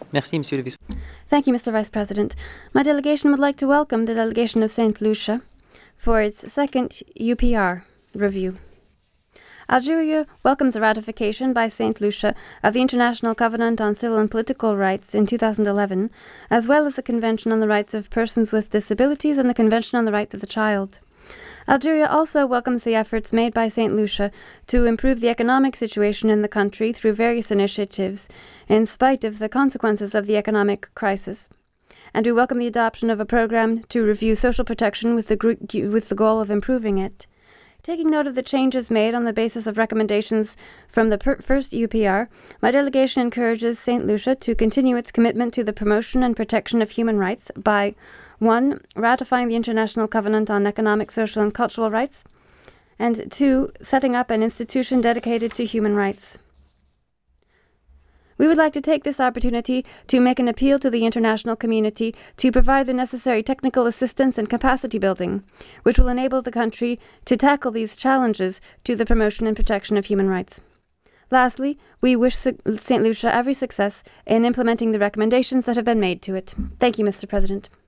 Merci, Monsieur le Vice. Thank you, Mr. Vice President. My delegation would like to welcome the delegation of St. Lucia for its second UPR review. Algeria welcomes the ratification by St. Lucia of the International Covenant on Civil and Political Rights in 2011, as well as the Convention on the Rights of Persons with Disabilities and the Convention on the Rights of the Child. Algeria also welcomes the efforts made by St. Lucia to improve the economic situation in the country through various initiatives, in spite of the consequences of the economic crisis. And we welcome the adoption of a program to review social protection with the goal of improving it. Taking note of the changes made on the basis of recommendations from the first UPR, my delegation encourages St. Lucia to continue its commitment to the promotion and protection of human rights by 1. Ratifying the International Covenant on Economic, Social and Cultural Rights, and 2. Setting up an institution dedicated to human rights. We would like to take this opportunity to make an appeal to the international community to provide the necessary technical assistance and capacity building, which will enable the country to tackle these challenges to the promotion and protection of human rights. Lastly, we wish St. Lucia every success in implementing the recommendations that have been made to it. Thank you, Mr. President.